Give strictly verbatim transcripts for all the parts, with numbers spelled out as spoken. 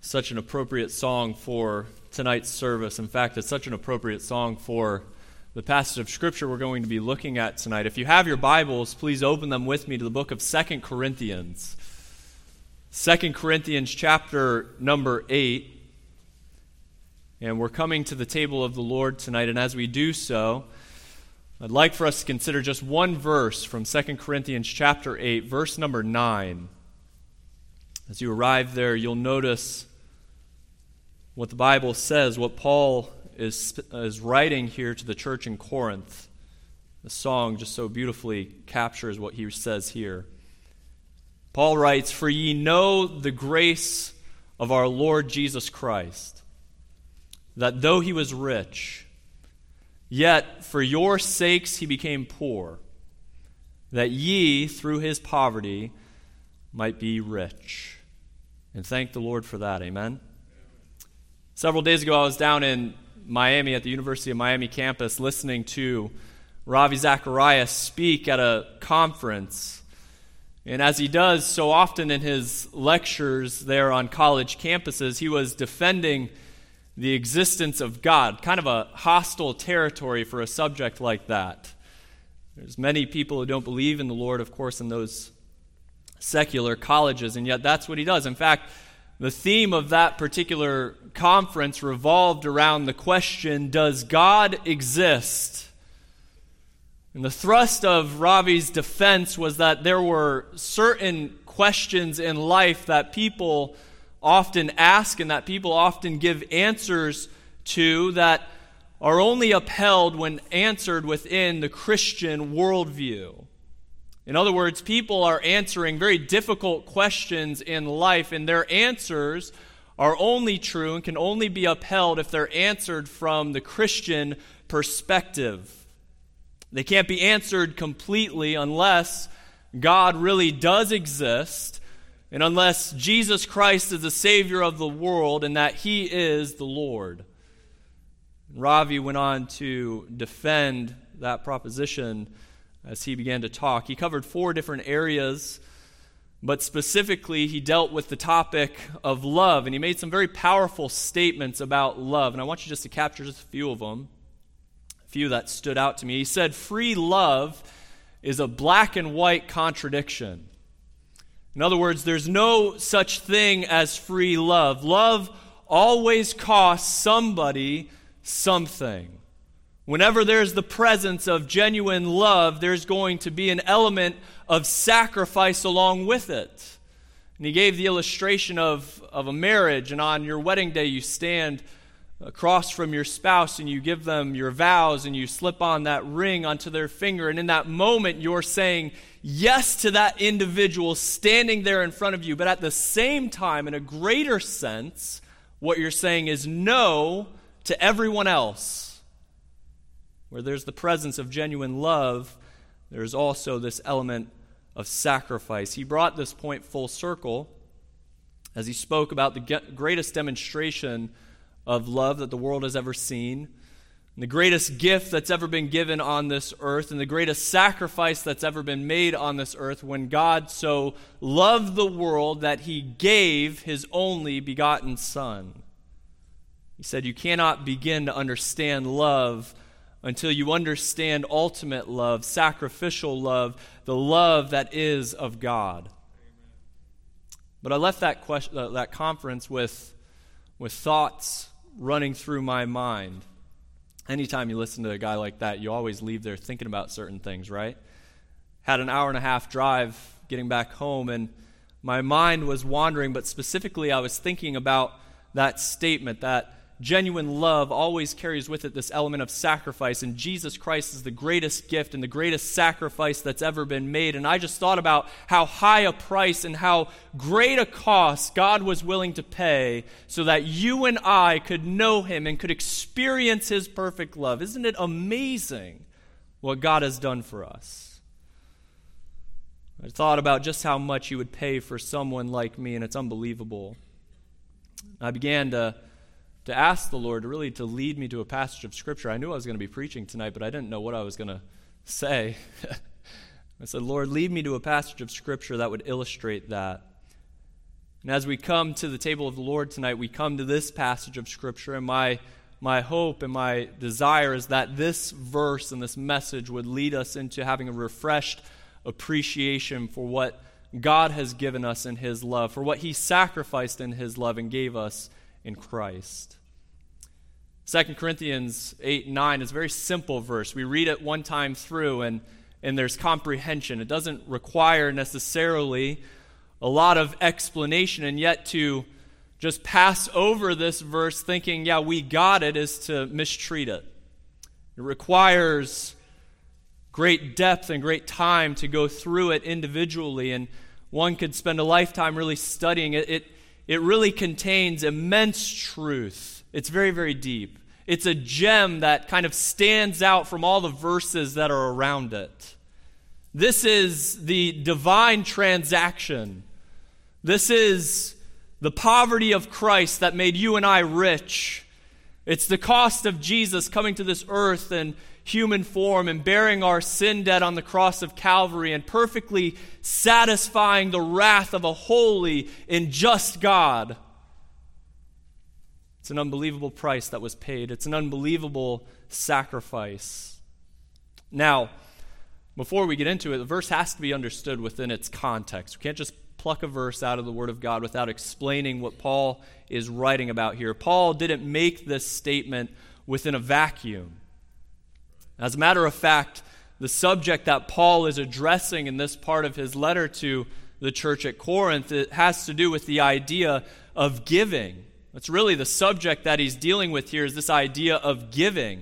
such an appropriate song for tonight's service. In fact, it's such an appropriate song for the passage of Scripture we're going to be looking at tonight. If you have your Bibles, please open them with me to the book of Second Corinthians. Second Corinthians chapter number eight. And we're coming to the table of the Lord tonight, and as we do so, I'd like for us to consider just one verse from Second Corinthians chapter eight, verse number nine. As you arrive there, you'll notice what the Bible says, what Paul is, is writing here to the church in Corinth. The song just so beautifully captures what he says here. Paul writes, "For ye know the grace of our Lord Jesus Christ, that though he was rich, yet for your sakes he became poor, that ye through his poverty might be rich." And thank the Lord for that, amen? Several days ago I was down in Miami at the University of Miami campus listening to Ravi Zacharias speak at a conference. And as he does so often in his lectures there on college campuses, he was defending the existence of God, kind of a hostile territory for a subject like that. There's many people who don't believe in the Lord, of course, in those secular colleges, and yet that's what he does. In fact, the theme of that particular conference revolved around the question, does God exist? And the thrust of Ravi's defense was that there were certain questions in life that people often ask and that people often give answers to that are only upheld when answered within the Christian worldview. In other words, people are answering very difficult questions in life, and their answers are only true and can only be upheld if they're answered from the Christian perspective. They can't be answered completely unless God really does exist, and unless Jesus Christ is the Savior of the world and that He is the Lord. Ravi went on to defend that proposition as he began to talk. He covered four different areas, but specifically he dealt with the topic of love, and he made some very powerful statements about love, and I want you just to capture just a few of them, a few that stood out to me. He said, free love is a black and white contradiction. In other words, there's no such thing as free love. Love always costs somebody something. Whenever there's the presence of genuine love, there's going to be an element of sacrifice along with it. And he gave the illustration of, of a marriage, and on your wedding day you stand across from your spouse and you give them your vows and you slip on that ring onto their finger, and in that moment you're saying yes to that individual standing there in front of you, but at the same time, in a greater sense, what you're saying is no to everyone else. Where there's the presence of genuine love, there's also this element of sacrifice. He brought this point full circle as he spoke about the greatest demonstration of love that the world has ever seen, and the greatest gift that's ever been given on this earth, and the greatest sacrifice that's ever been made on this earth, when God so loved the world that He gave His only begotten Son. He said you cannot begin to understand love until you understand ultimate love, sacrificial love, the love that is of God. Amen. But I left that question, uh, that conference with, with thoughts running through my mind. Anytime you listen to a guy like that, you always leave there thinking about certain things, right? Had an hour and a half drive getting back home, and my mind was wandering, but specifically I was thinking about that statement, that genuine love always carries with it this element of sacrifice, and Jesus Christ is the greatest gift and the greatest sacrifice that's ever been made. And I just thought about how high a price and how great a cost God was willing to pay so that you and I could know Him and could experience His perfect love. Isn't it amazing what God has done for us? I thought about just how much He would pay for someone like me, and it's unbelievable. I began to to ask the Lord to really to lead me to a passage of Scripture. I knew I was going to be preaching tonight, but I didn't know what I was going to say. I said, Lord, lead me to a passage of Scripture that would illustrate that. And as we come to the table of the Lord tonight, we come to this passage of Scripture, and my, my hope and my desire is that this verse and this message would lead us into having a refreshed appreciation for what God has given us in His love, for what He sacrificed in His love and gave us in Christ. Second Corinthians eight and nine is a very simple verse. We read it one time through, and, and there's comprehension. It doesn't require necessarily a lot of explanation, and yet to just pass over this verse thinking, yeah, we got it, is to mistreat it. It requires great depth and great time to go through it individually, and one could spend a lifetime really studying it. It, it really contains immense truth. It's very, very deep. It's a gem that kind of stands out from all the verses that are around it. This is the divine transaction. This is the poverty of Christ that made you and I rich. It's the cost of Jesus coming to this earth in human form and bearing our sin debt on the cross of Calvary and perfectly satisfying the wrath of a holy and just God. It's an unbelievable price that was paid. It's an unbelievable sacrifice. Now, before we get into it, the verse has to be understood within its context. We can't just pluck a verse out of the Word of God without explaining what Paul is writing about here. Paul didn't make this statement within a vacuum. As a matter of fact, the subject that Paul is addressing in this part of his letter to the church at Corinth, it has to do with the idea of giving. That's really the subject that he's dealing with here, is this idea of giving.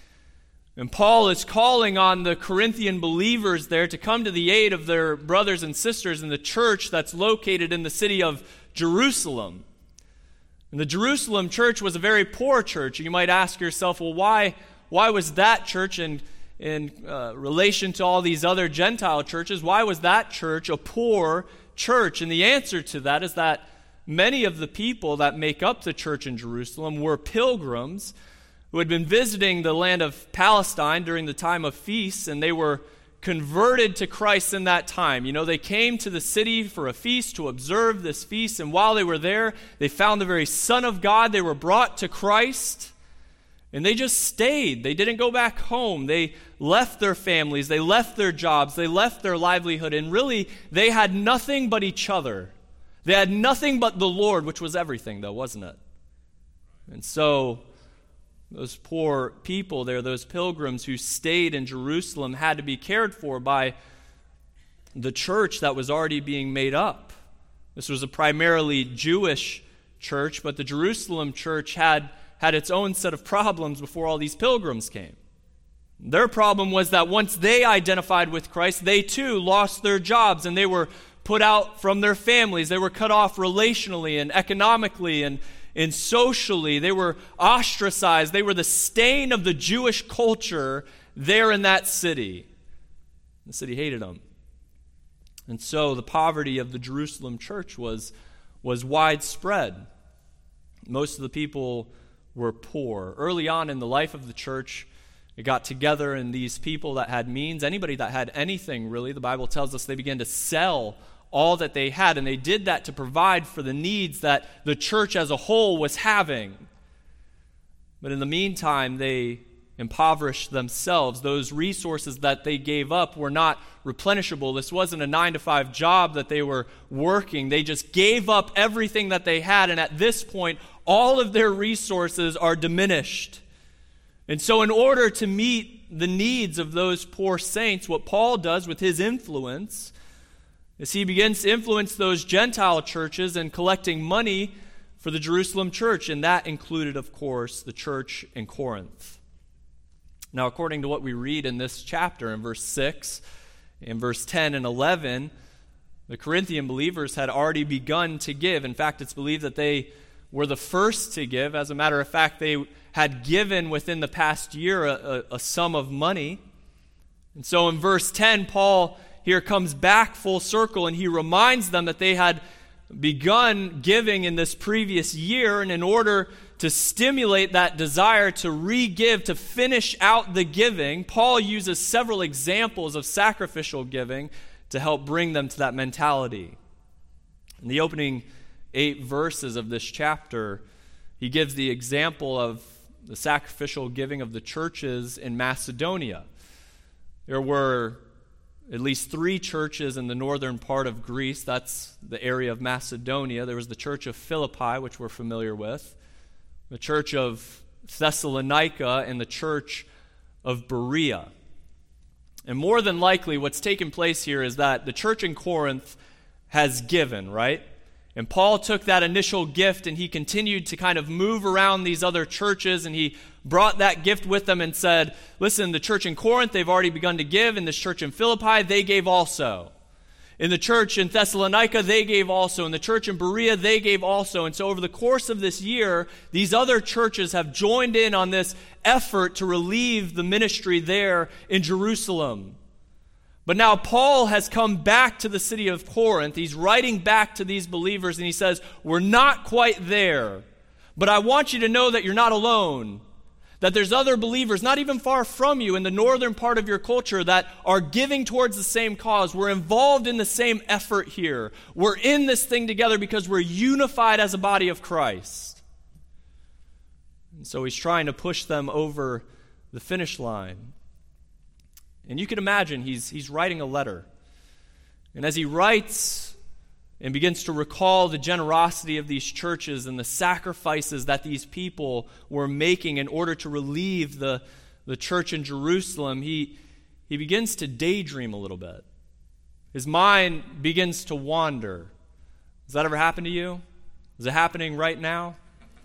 And Paul is calling on the Corinthian believers there to come to the aid of their brothers and sisters in the church that's located in the city of Jerusalem. And the Jerusalem church was a very poor church. You might ask yourself, well, why, why was that church in, in uh, relation to all these other Gentile churches, why was that church a poor church? And the answer to that is that many of the people that make up the church in Jerusalem were pilgrims who had been visiting the land of Palestine during the time of feasts, and they were converted to Christ in that time. You know, they came to the city for a feast to observe this feast, and while they were there, they found the very Son of God. They were brought to Christ, and they just stayed. They didn't go back home. They left their families. They left their jobs. They left their livelihood, and really, they had nothing but each other. They had nothing but the Lord, which was everything, though, wasn't it? And so those poor people there, those pilgrims who stayed in Jerusalem, had to be cared for by the church that was already being made up. This was a primarily Jewish church, but the Jerusalem church had, had its own set of problems before all these pilgrims came. Their problem was that once they identified with Christ, they too lost their jobs, and they were put out from their families. They were cut off relationally and economically and And socially. They were ostracized. They were the stain of the Jewish culture there in that city. The city hated them. And so the poverty of the Jerusalem church was, was widespread. Most of the people were poor. Early on in the life of the church, it got together, and these people that had means, anybody that had anything really, the Bible tells us they began to sell all that they had, and they did that to provide for the needs that the church as a whole was having. But in the meantime, they impoverished themselves. Those resources that they gave up were not replenishable. This wasn't a nine to five job that they were working. They just gave up everything that they had, and at this point, all of their resources are diminished. And so in order to meet the needs of those poor saints, what Paul does with his influence is he begins to influence those Gentile churches in collecting money for the Jerusalem church, and that included, of course, the church in Corinth. Now, according to what we read in this chapter, in verse six, in verse ten and eleven, the Corinthian believers had already begun to give. In fact, it's believed that they were the first to give. As a matter of fact, they had given within the past year a, a, a sum of money. And so in verse ten, Paul here comes back full circle, and he reminds them that they had begun giving in this previous year, and in order to stimulate that desire to re-give, to finish out the giving, Paul uses several examples of sacrificial giving to help bring them to that mentality. In the opening eight verses of this chapter, he gives the example of the sacrificial giving of the churches in Macedonia. There were at least three churches in the northern part of Greece. That's the area of Macedonia. There was the church of Philippi, which we're familiar with, the church of Thessalonica, and the church of Berea. And more than likely, what's taken place here is that the church in Corinth has given, right? And Paul took that initial gift and he continued to kind of move around these other churches, and he brought that gift with them and said, listen, the church in Corinth, they've already begun to give. In this church in Philippi, they gave also. In the church in Thessalonica, they gave also. In the church in Berea, they gave also. And so over the course of this year, these other churches have joined in on this effort to relieve the ministry there in Jerusalem. But now Paul has come back to the city of Corinth. He's writing back to these believers, and he says, we're not quite there, but I want you to know that you're not alone, that there's other believers not even far from you in the northern part of your culture that are giving towards the same cause. We're involved in the same effort here. We're in this thing together because we're unified as a body of Christ. And so he's trying to push them over the finish line. And you can imagine he's he's writing a letter. And as he writes and begins to recall the generosity of these churches and the sacrifices that these people were making in order to relieve the, the church in Jerusalem, he, he begins to daydream a little bit. His mind begins to wander. Has that ever happened to you? Is it happening right now?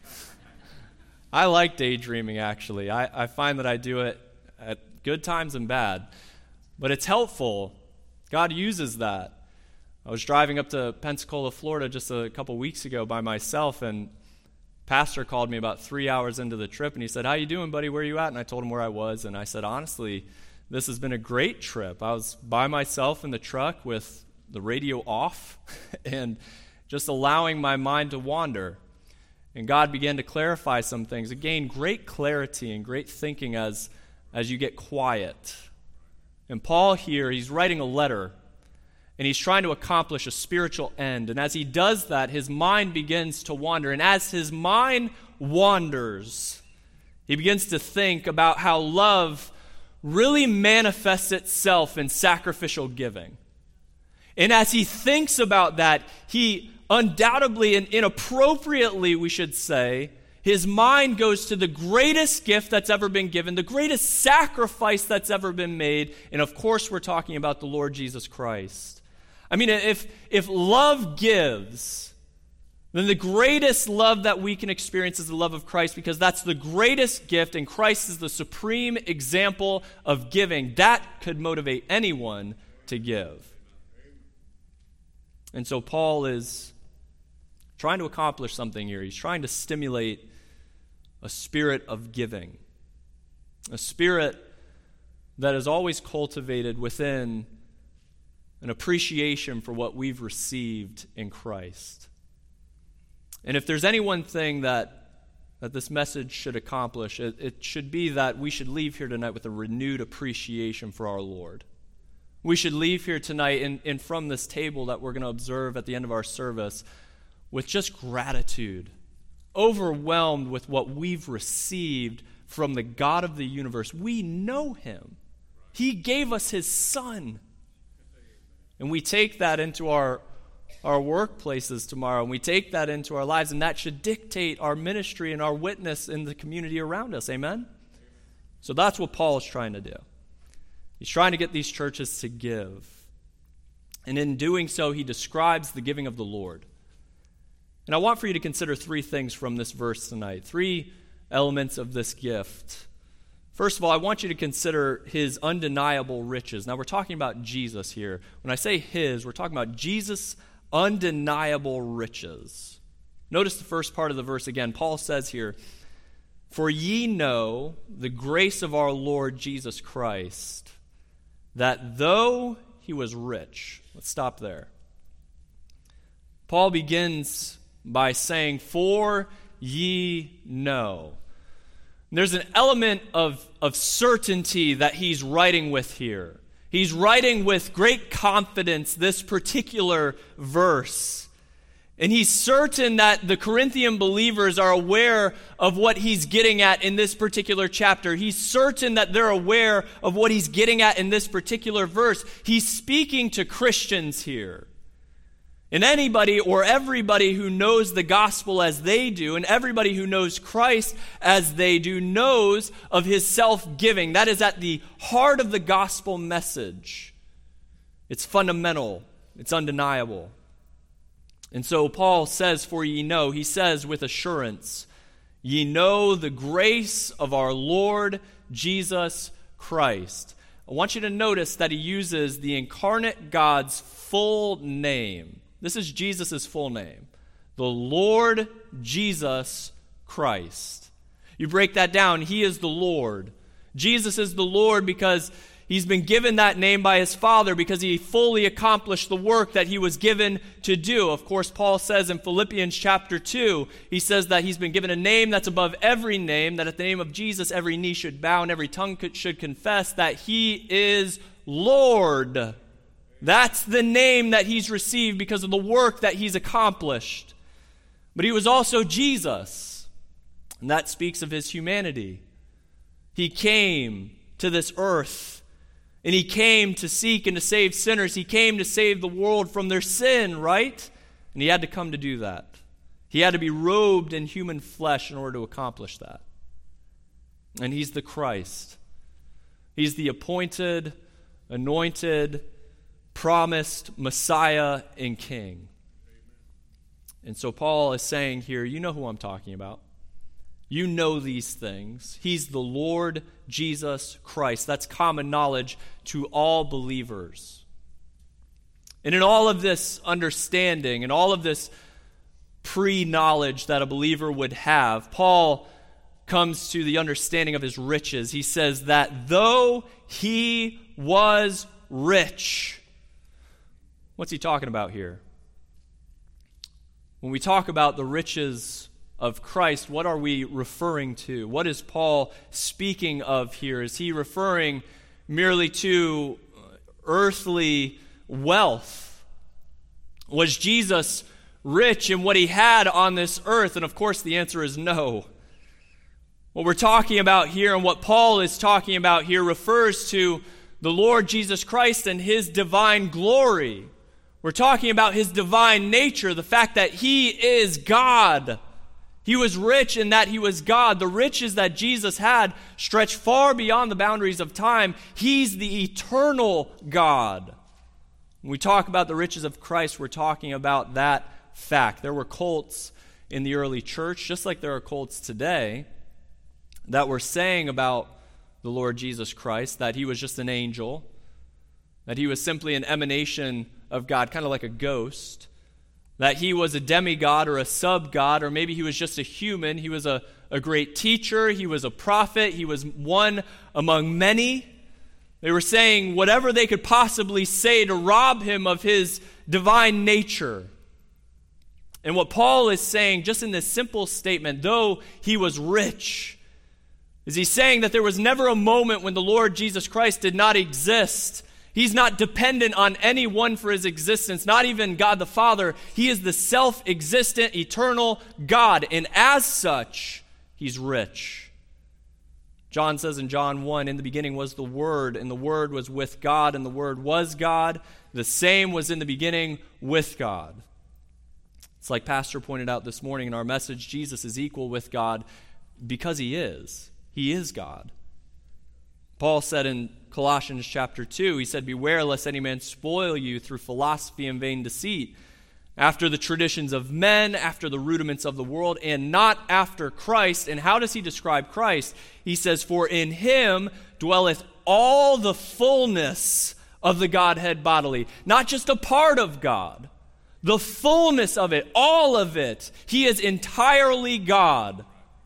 I like daydreaming, actually. I, I find that I do it at good times and bad, but it's helpful. God uses that. I was driving up to Pensacola, Florida just a couple weeks ago by myself, and pastor called me about three hours into the trip, and he said, how you doing, buddy? Where are you at? And I told him where I was, and I said, honestly, this has been a great trip. I was by myself in the truck with the radio off and just allowing my mind to wander. And God began to clarify some things. It gained great clarity and great thinking as as you get quiet. And Paul here, he's writing a letter, and he's trying to accomplish a spiritual end. And as he does that, his mind begins to wander. And as his mind wanders, he begins to think about how love really manifests itself in sacrificial giving. And as he thinks about that, he undoubtedly and inappropriately, we should say, his mind goes to the greatest gift that's ever been given, the greatest sacrifice that's ever been made, and of course we're talking about the Lord Jesus Christ. I mean, if, if love gives, then the greatest love that we can experience is the love of Christ, because that's the greatest gift, and Christ is the supreme example of giving. That could motivate anyone to give. And so Paul is trying to accomplish something here. He's trying to stimulate a spirit of giving, a spirit that is always cultivated within an appreciation for what we've received in Christ. And if there's any one thing that, that this message should accomplish, it, it should be that we should leave here tonight with a renewed appreciation for our Lord. We should leave here tonight and, and from this table that we're going to observe at the end of our service with just gratitude, overwhelmed with what we've received from the God of the universe. We know him. He gave us his Son. And we take that into our, our workplaces tomorrow, and we take that into our lives, and that should dictate our ministry and our witness in the community around us. Amen? So that's what Paul is trying to do. He's trying to get these churches to give. And in doing so, he describes the giving of the Lord. And I want for you to consider three things from this verse tonight, three elements of this gift. First of all, I want you to consider his undeniable riches. Now, we're talking about Jesus here. When I say his, we're talking about Jesus' undeniable riches. Notice the first part of the verse again. Paul says here, for ye know the grace of our Lord Jesus Christ, that though he was rich. Let's stop there. Paul begins by saying, for ye know. There's an element of, of certainty that he's writing with here. He's writing with great confidence this particular verse. And he's certain that the Corinthian believers are aware of what he's getting at in this particular chapter. He's certain that they're aware of what he's getting at in this particular verse. He's speaking to Christians here. And anybody or everybody who knows the gospel as they do, and everybody who knows Christ as they do, knows of his self-giving. That is at the heart of the gospel message. It's fundamental. It's undeniable. And so Paul says, for ye know, he says with assurance, ye know the grace of our Lord Jesus Christ. I want you to notice that he uses the incarnate God's full name. This is Jesus' full name. The Lord Jesus Christ. You break that down, he is the Lord. Jesus is the Lord because he's been given that name by his Father because he fully accomplished the work that he was given to do. Of course, Paul says in Philippians chapter two, he says that he's been given a name that's above every name, that at the name of Jesus every knee should bow and every tongue should confess that he is Lord. That's the name that he's received because of the work that he's accomplished. But he was also Jesus, and that speaks of his humanity. He came to this earth, and he came to seek and to save sinners. He came to save the world from their sin, right? And he had to come to do that. He had to be robed in human flesh in order to accomplish that. And he's the Christ. He's the appointed, anointed, promised Messiah and King. And so Paul is saying here, you know who I'm talking about. You know these things. He's the Lord Jesus Christ. That's common knowledge to all believers. And in all of this understanding and all of this pre-knowledge that a believer would have, Paul comes to the understanding of his riches. He says that though he was rich. What's he talking about here? When we talk about the riches of Christ, what are we referring to? What is Paul speaking of here? Is he referring merely to earthly wealth? Was Jesus rich in what he had on this earth? And of course the answer is no. What we're talking about here and what Paul is talking about here refers to the Lord Jesus Christ and his divine glory. We're talking about his divine nature, the fact that he is God. He was rich in that he was God. The riches that Jesus had stretched far beyond the boundaries of time. He's the eternal God. When we talk about the riches of Christ, we're talking about that fact. There were cults in the early church, just like there are cults today, that were saying about the Lord Jesus Christ that he was just an angel, that he was simply an emanation of God, kind of like a ghost, that he was a demigod or a sub-god, or maybe he was just a human. He was a, a great teacher. He was a prophet. He was one among many. They were saying whatever they could possibly say to rob him of his divine nature. And what Paul is saying, just in this simple statement, though he was rich, is he's saying that there was never a moment when the Lord Jesus Christ did not exist. He's not dependent on anyone for his existence, not even God the Father. He is the self-existent, eternal God, and as such, he's rich. John says in John one, in the beginning was the Word, and the Word was with God, and the Word was God. The same was in the beginning with God. It's like Pastor pointed out this morning in our message, Jesus is equal with God because he is. He is God. Paul said in Colossians chapter two, he said, beware lest any man spoil you through philosophy and vain deceit, after the traditions of men, after the rudiments of the world, and not after Christ. And how does he describe Christ? He says, for in him dwelleth all the fullness of the Godhead bodily. Not just a part of God, the fullness of it, all of it. He is entirely God.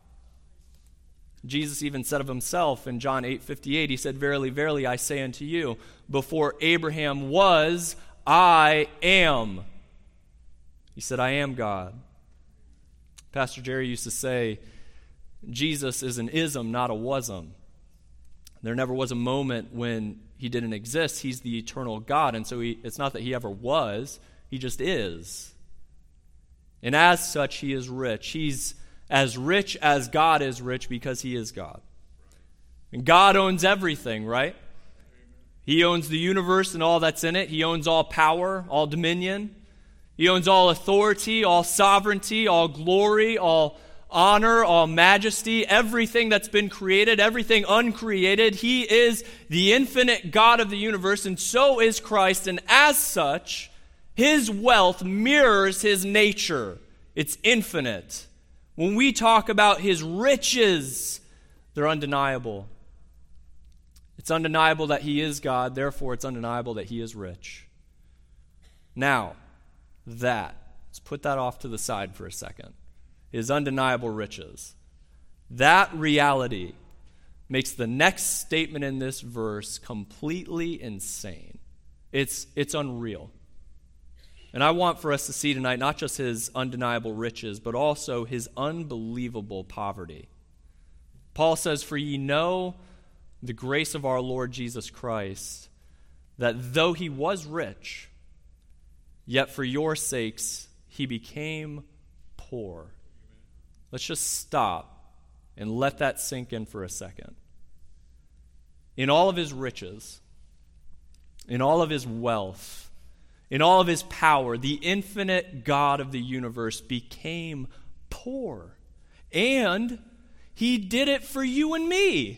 Jesus even said of himself in John eight fifty-eight, he said, verily, verily, I say unto you, before Abraham was, I am. He said, I am God. Pastor Jerry used to say, Jesus is an ism, not a wasm. There never was a moment when he didn't exist. He's the eternal God, and so he, it's not that he ever was, he just is. And as such, he is rich. He's as rich as God is rich because he is God. And God owns everything, right? He owns the universe and all that's in it. He owns all power, all dominion. He owns all authority, all sovereignty, all glory, all honor, all majesty, everything that's been created, everything uncreated. He is the infinite God of the universe, and so is Christ. And as such, his wealth mirrors his nature. It's infinite. When we talk about his riches, they're undeniable. It's undeniable that he is God, therefore it's undeniable that he is rich. Now, that, let's put that off to the side for a second. His undeniable riches. That reality makes the next statement in this verse completely insane. It's, it's unreal. And I want for us to see tonight not just his undeniable riches, but also his unbelievable poverty. Paul says, "For ye know the grace of our Lord Jesus Christ, that though he was rich, yet for your sakes he became poor." Let's just stop and let that sink in for a second. In all of his riches, in all of his wealth, in all of his power, the infinite God of the universe became poor. And he did it for you and me.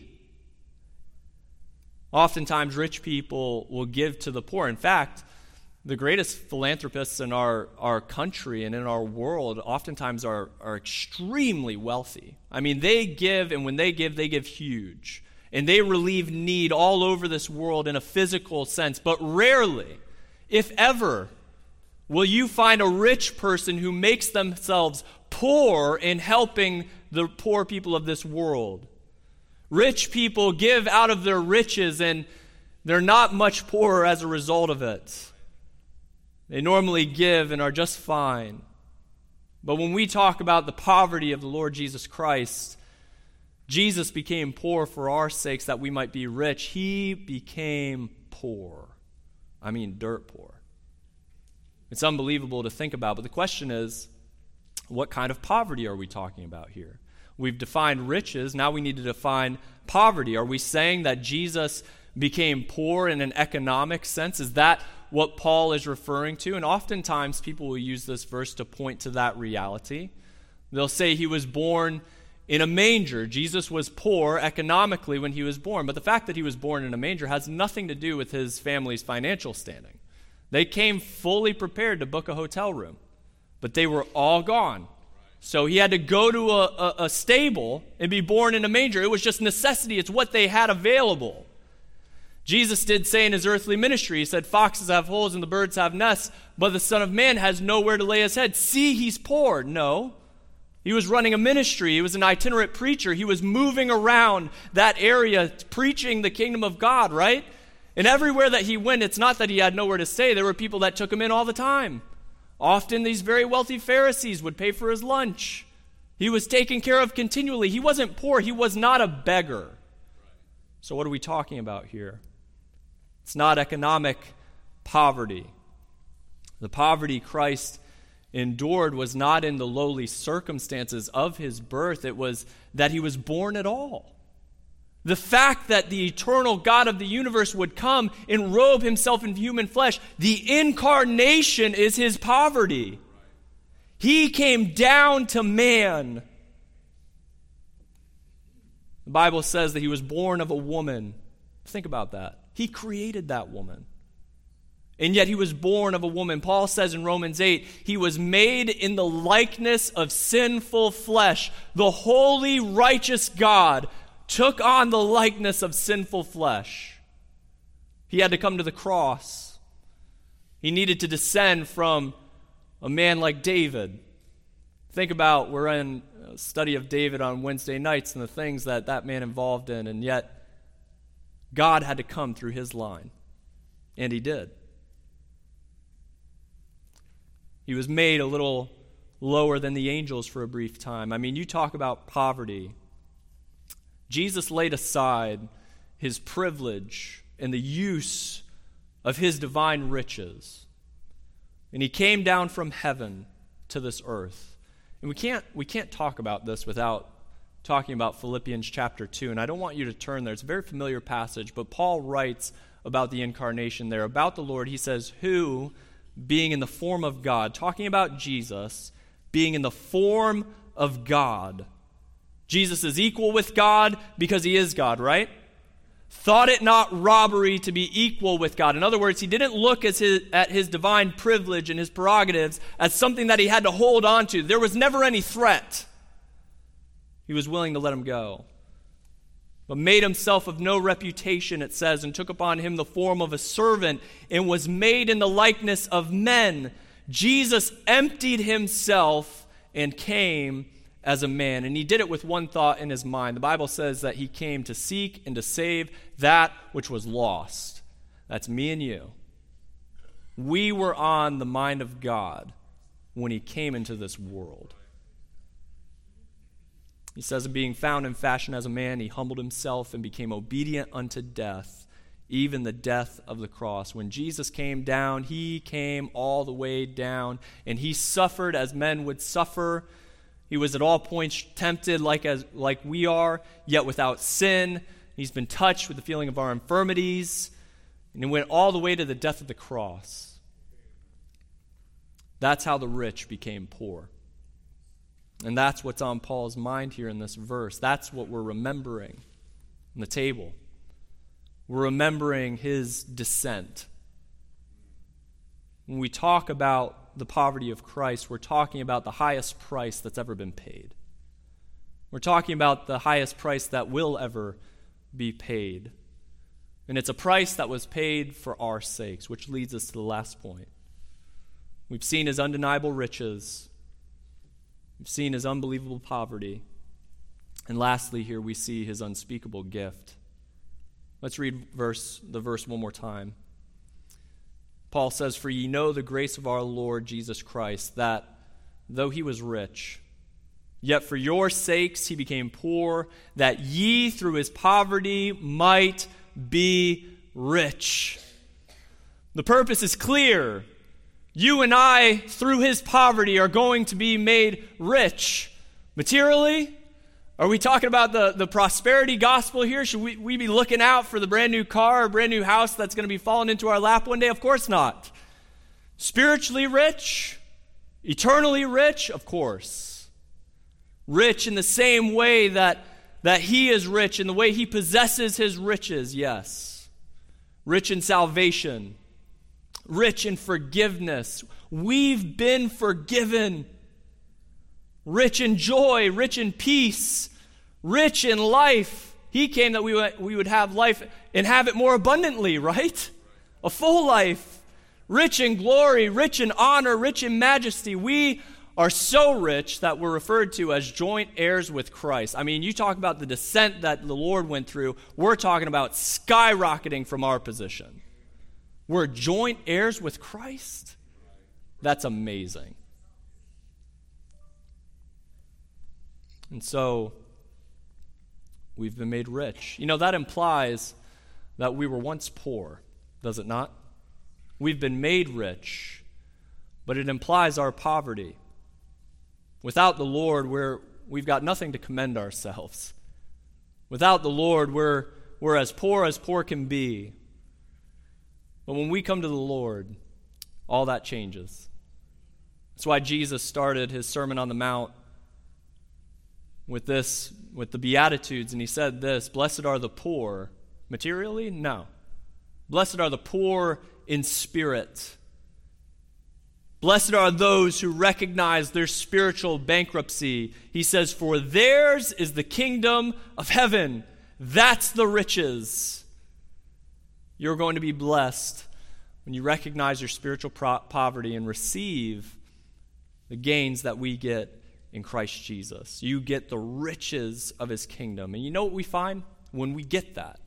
Oftentimes, rich people will give to the poor. In fact, the greatest philanthropists in our, our country and in our world oftentimes are, are extremely wealthy. I mean, they give, and when they give, they give huge. And they relieve need all over this world in a physical sense. But rarely, if ever, will you find a rich person who makes themselves poor in helping the poor people of this world. Rich people give out of their riches, and they're not much poorer as a result of it. They normally give and are just fine. But when we talk about the poverty of the Lord Jesus Christ, Jesus became poor for our sakes that we might be rich. He became poor. I mean, dirt poor. It's unbelievable to think about, but the question is, what kind of poverty are we talking about here? We've defined riches, now we need to define poverty. Are we saying that Jesus became poor in an economic sense? Is that what Paul is referring to? And oftentimes people will use this verse to point to that reality. They'll say he was born in a manger. Jesus was poor economically when he was born, but the fact that he was born in a manger has nothing to do with his family's financial standing. They came fully prepared to book a hotel room, but they were all gone. So he had to go to a, a, a stable and be born in a manger. It was just necessity. It's what they had available. Jesus did say in his earthly ministry, he said, foxes have holes and the birds have nests, but the Son of Man has nowhere to lay his head. See, he's poor. No. He was running a ministry. He was an itinerant preacher. He was moving around that area preaching the kingdom of God, right? And everywhere that he went, it's not that he had nowhere to stay. There were people that took him in all the time. Often these very wealthy Pharisees would pay for his lunch. He was taken care of continually. He wasn't poor. He was not a beggar. So what are we talking about here? It's not economic poverty. The poverty Christ endured was not in the lowly circumstances of his birth. It was that he was born at all. The fact that the eternal God of the universe would come and robe himself in human flesh, the incarnation is his poverty. He came down to man. The Bible says that he was born of a woman. Think about that. He created that woman. And yet he was born of a woman. Paul says in Romans eight, he was made in the likeness of sinful flesh. The holy, righteous God took on the likeness of sinful flesh. He had to come to the cross. He needed to descend from a man like David. Think about, we're in a study of David on Wednesday nights and the things that that man involved in, and yet God had to come through his line. And he did. He was made a little lower than the angels for a brief time. I mean, you talk about poverty. Jesus laid aside his privilege and the use of his divine riches. And he came down from heaven to this earth. And we can't we can't talk about this without talking about Philippians chapter two. And I don't want you to turn there. It's a very familiar passage, but Paul writes about the incarnation there, about the Lord. He says, who, being in the form of God, talking about Jesus, being in the form of God. Jesus is equal with God because he is God, right? Thought it not robbery to be equal with God. In other words, he didn't look at his, at his divine privilege and his prerogatives as something that he had to hold on to. There was never any threat. He was willing to let him go. But made himself of no reputation, it says, and took upon him the form of a servant, and was made in the likeness of men. Jesus emptied himself and came as a man. And he did it with one thought in his mind. The Bible says that he came to seek and to save that which was lost. That's me and you. We were on the mind of God when he came into this world. He says, being found in fashion as a man, he humbled himself and became obedient unto death, even the death of the cross. When Jesus came down, he came all the way down, and he suffered as men would suffer. He was at all points tempted like as like we are, yet without sin. He's been touched with the feeling of our infirmities, and he went all the way to the death of the cross. That's how the rich became poor. And that's what's on Paul's mind here in this verse. That's what we're remembering on the table. We're remembering his descent. When we talk about the poverty of Christ, we're talking about the highest price that's ever been paid. We're talking about the highest price that will ever be paid. And it's a price that was paid for our sakes, which leads us to the last point. We've seen his undeniable riches. We've seen his unbelievable poverty. And lastly, here we see his unspeakable gift. Let's read verse the verse one more time. Paul says, for ye know the grace of our Lord Jesus Christ, that though he was rich, yet for your sakes he became poor, that ye through his poverty might be rich. The purpose is clear. You and I, through his poverty, are going to be made rich. Materially? Are we talking about the, the prosperity gospel here? Should we, we be looking out for the brand new car or brand new house that's going to be falling into our lap one day? Of course not. Spiritually rich? Eternally rich? Of course. Rich in the same way that, that he is rich, in the way he possesses his riches, yes. Rich in salvation. Rich in forgiveness. We've been forgiven. Rich in joy, rich in peace, rich in life. He came that we would, we would have life and have it more abundantly, right? A full life. Rich in glory, rich in honor, rich in majesty. We are so rich that we're referred to as joint heirs with Christ. I mean, you talk about the descent that the Lord went through. We're talking about skyrocketing from our position. We're joint heirs with Christ. That's amazing. And so, we've been made rich. You know, that implies that we were once poor, does it not? We've been made rich, but it implies our poverty. Without the Lord, we're, we've got nothing to commend ourselves. Without the Lord, we're, we're as poor as poor can be. But when we come to the Lord, all that changes. That's why Jesus started his Sermon on the Mount with this, with the Beatitudes, and he said this, blessed are the poor. Materially? No. Blessed are the poor in spirit. Blessed are those who recognize their spiritual bankruptcy. He says, for theirs is the kingdom of heaven. That's the riches. You're going to be blessed when you recognize your spiritual pro- poverty and receive the gains that we get in Christ Jesus. You get the riches of his kingdom. And you know what we find when we get that?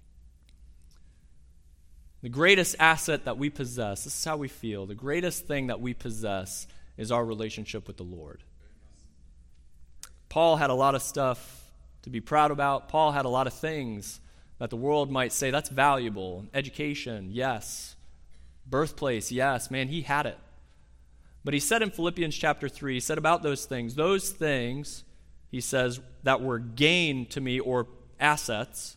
The greatest asset that we possess, this is how we feel, the greatest thing that we possess is our relationship with the Lord. Paul had a lot of stuff to be proud about. Paul had a lot of things that the world might say, that's valuable. Education, yes. Birthplace, yes. Man, he had it. But he said in Philippians chapter three, he said about those things, those things, he says, that were gain to me or assets,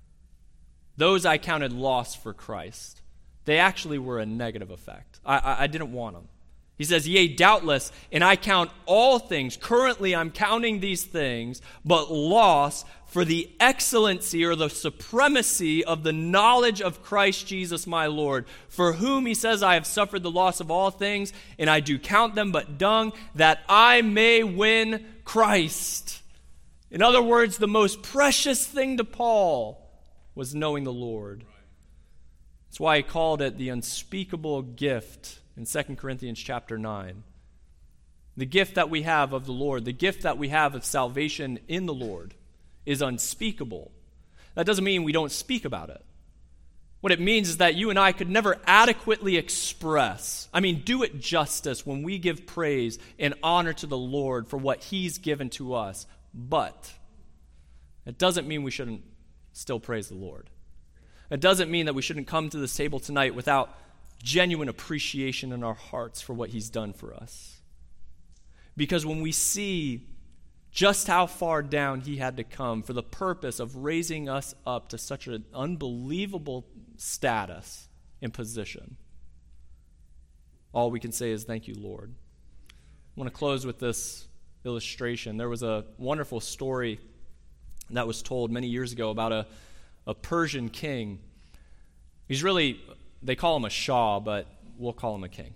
those I counted loss for Christ. They actually were a negative effect. I, I, I didn't want them. He says, yea, doubtless, and I count all things. Currently, I'm counting these things, but loss for the excellency or the supremacy of the knowledge of Christ Jesus my Lord, for whom, he says, I have suffered the loss of all things, and I do count them but dung, that I may win Christ. In other words, the most precious thing to Paul was knowing the Lord. That's why he called it the unspeakable gift in Second Corinthians chapter nine. The gift that we have of the Lord, the gift that we have of salvation in the Lord is unspeakable. That doesn't mean we don't speak about it. What it means is that you and I could never adequately express, I mean, do it justice when we give praise and honor to the Lord for what he's given to us. But it doesn't mean we shouldn't still praise the Lord. It doesn't mean that we shouldn't come to this table tonight without genuine appreciation in our hearts for what he's done for us. Because when we see just how far down he had to come for the purpose of raising us up to such an unbelievable status and position, all we can say is thank you, Lord. I want to close with this illustration. There was a wonderful story that was told many years ago about a, a Persian king. He's really, they call him a Shah, but we'll call him a king.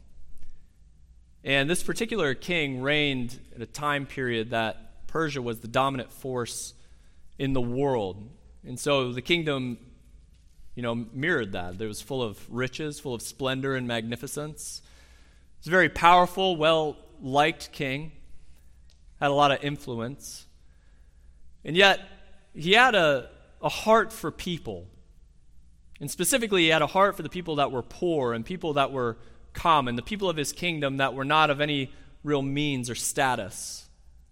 And this particular king reigned at a time period that Persia was the dominant force in the world. And so the kingdom, you know, mirrored that. It was full of riches, full of splendor and magnificence. It was a very powerful, well-liked king, had a lot of influence. And yet, he had a, a heart for people. And specifically, he had a heart for the people that were poor and people that were common, the people of his kingdom that were not of any real means or status.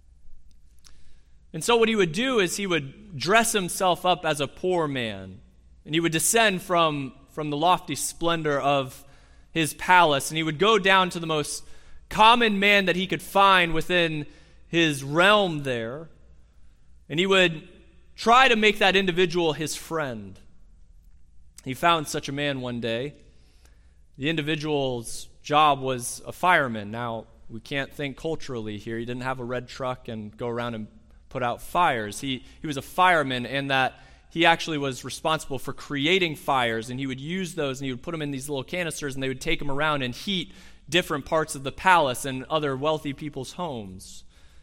And so what he would do is he would dress himself up as a poor man, and he would descend from, from the lofty splendor of his palace, and he would go down to the most common man that he could find within his realm there, and he would try to make that individual his friend. He found such a man one day. The individual's job was a fireman. Now, we can't think culturally here. He didn't have a red truck and go around and put out fires. He he was a fireman, and that he actually was responsible for creating fires, and he would use those, and he would put them in these little canisters, and they would take them around and heat different parts of the palace and other wealthy people's homes.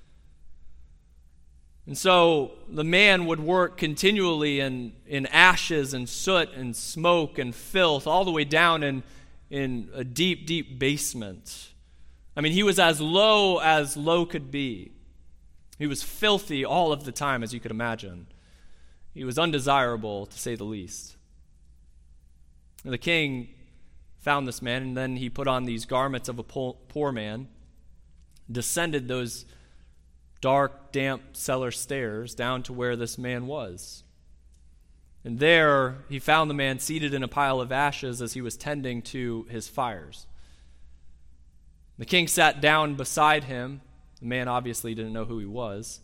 And so the man would work continually in, in ashes and soot and smoke and filth, all the way down in, in a deep, deep basement. I mean, he was as low as low could be. He was filthy all of the time, as you could imagine. He was undesirable, to say the least. And the king found this man, and then he put on these garments of a poor man, descended those dark, damp cellar stairs down to where this man was. And there he found the man seated in a pile of ashes as he was tending to his fires. The king sat down beside him. The man obviously didn't know who he was.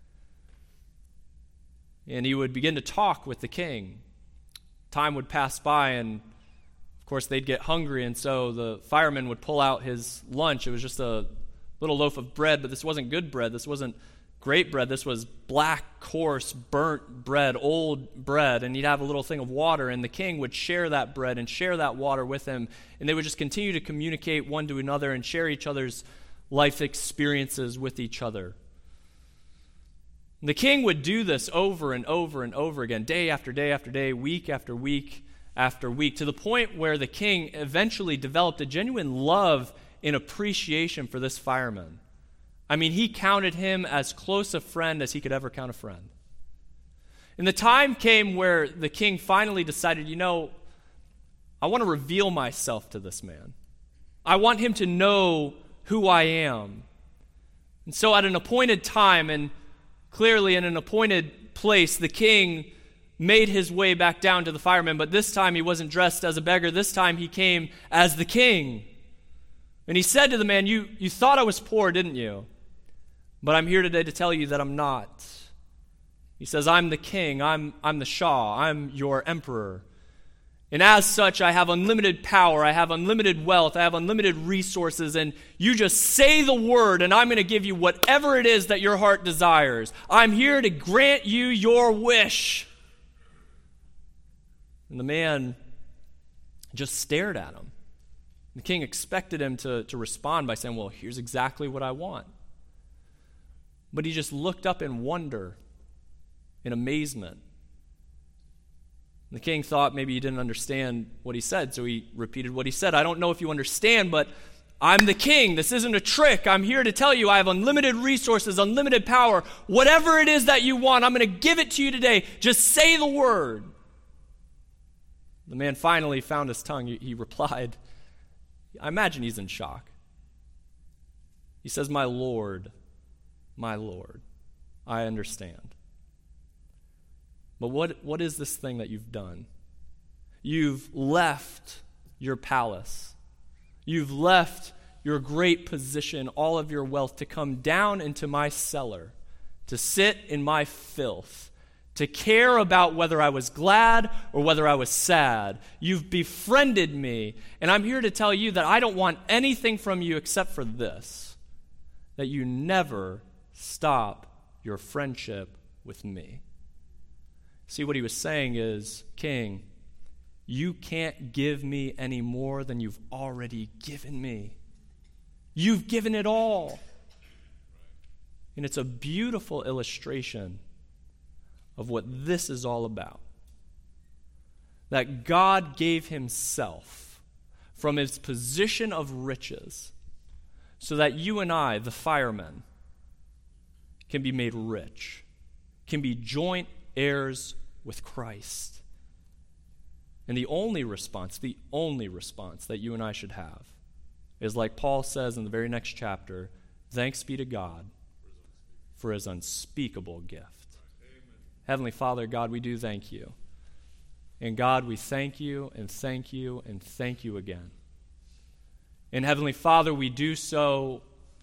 And he would begin to talk with the king. Time would pass by, and of course they'd get hungry, and so the fireman would pull out his lunch. It was just a little loaf of bread, but this wasn't good bread. This wasn't great bread. This was black, coarse, burnt bread, old bread, and he'd have a little thing of water, and the king would share that bread and share that water with him, and they would just continue to communicate one to another and share each other's life experiences with each other. The king would do this over and over and over again, day after day after day, week after week after week, to the point where the king eventually developed a genuine love and appreciation for this fireman. I mean, he counted him as close a friend as he could ever count a friend. And the time came where the king finally decided, you know, I want to reveal myself to this man. I want him to know who I am. And so at an appointed time, and clearly in an appointed place, the king made his way back down to the fireman, but this time he wasn't dressed as a beggar. This time he came as the king. And he said to the man, you, you thought I was poor, didn't you? But I'm here today to tell you that I'm not. He says, I'm the king, I'm, I'm the Shah, I'm your emperor. And as such, I have unlimited power, I have unlimited wealth, I have unlimited resources, and you just say the word, and I'm going to give you whatever it is that your heart desires. I'm here to grant you your wish. And the man just stared at him. The king expected him to, to respond by saying, well, here's exactly what I want. But he just looked up in wonder, in amazement. The king thought maybe he didn't understand what he said, so he repeated what he said. I don't know if you understand, but I'm the king. This isn't a trick. I'm here to tell you I have unlimited resources, unlimited power. Whatever it is that you want, I'm going to give it to you today. Just say the word. The man finally found his tongue. He, he replied, I imagine he's in shock. He says, my Lord, my Lord, I understand. But what, what is this thing that you've done? You've left your palace. You've left your great position, all of your wealth, to come down into my cellar, to sit in my filth, to care about whether I was glad or whether I was sad. You've befriended me, and I'm here to tell you that I don't want anything from you except for this, that you never stop your friendship with me. See, what he was saying is, King, you can't give me any more than you've already given me. You've given it all. And it's a beautiful illustration of what this is all about. That God gave himself from his position of riches so that you and I, the firemen, can be made rich, can be joint heirs with Christ. And the only response, the only response that you and I should have is like Paul says in the very next chapter, thanks be to God for his unspeakable gift. Amen. Heavenly Father, God, we do thank you. And God, we thank you and thank you and thank you again. And Heavenly Father, we do so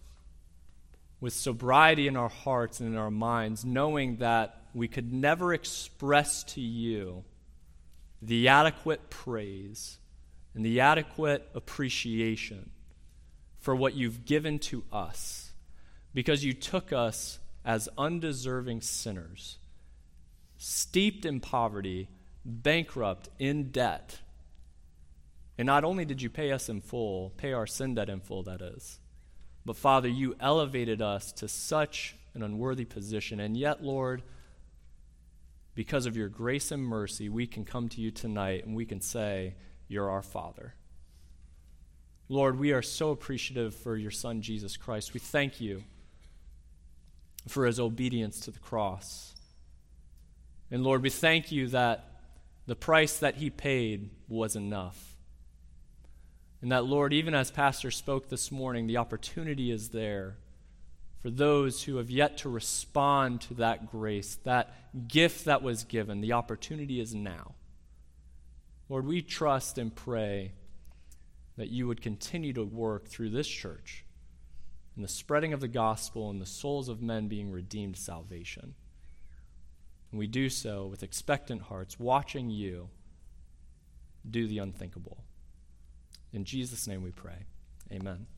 with sobriety in our hearts and in our minds, knowing that we could never express to you the adequate praise and the adequate appreciation for what you've given to us, because you took us as undeserving sinners, steeped in poverty, bankrupt, in debt. And not only did you pay us in full, pay our sin debt in full, that is, but Father, you elevated us to such an unworthy position. And yet, Lord, because of your grace and mercy, we can come to you tonight and we can say, you're our Father. Lord, we are so appreciative for your Son, Jesus Christ. We thank you for his obedience to the cross. And Lord, we thank you that the price that he paid was enough. And that, Lord, even as Pastor spoke this morning, the opportunity is there for those who have yet to respond to that grace, that gift that was given. The opportunity is now. Lord, we trust and pray that you would continue to work through this church in the spreading of the gospel and the souls of men being redeemed to salvation. And we do so with expectant hearts, watching you do the unthinkable. In Jesus' name we pray. Amen.